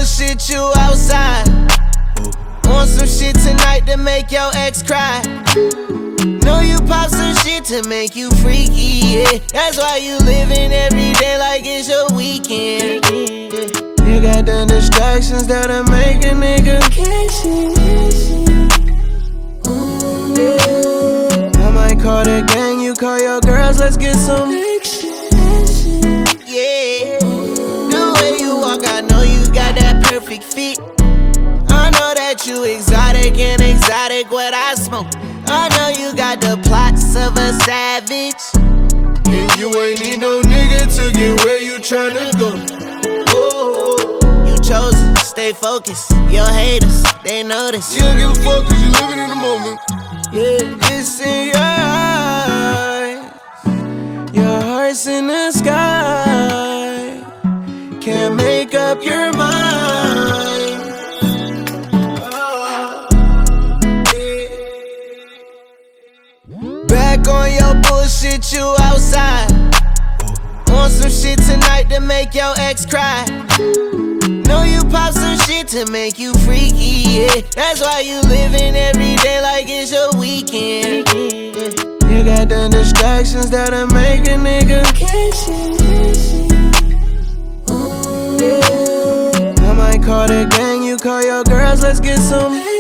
bullshit you outside. Want some shit tonight to make your ex cry. Know you pop some shit to make you freaky, yeah. That's why you living every day like it's your weekend, yeah. You got the distractions that'll make a nigga catchy. I might call the gang, you call your girls, let's get some action. Yeah, the way you walk, I know you got that perfect fit. I know that you exotic and exotic what I smoke. I know you got the plots of a savage, and you ain't need no nigga to get where you tryna go. Oh, you chosen, stay focused. Your haters, they notice. You don't give a fuck cause you living in the moment. Yeah, it's in your eyes. Your heart's in the sky. Can't make up your mind. Back on your bullshit, you outside. Want some shit tonight to make your ex cry. Know you pop some shit to make you freaky, yeah. That's why you living every day like it's your weekend, yeah. You got the distractions that'll make a nigga catchy. I might call the gang, you call your girls, let's get some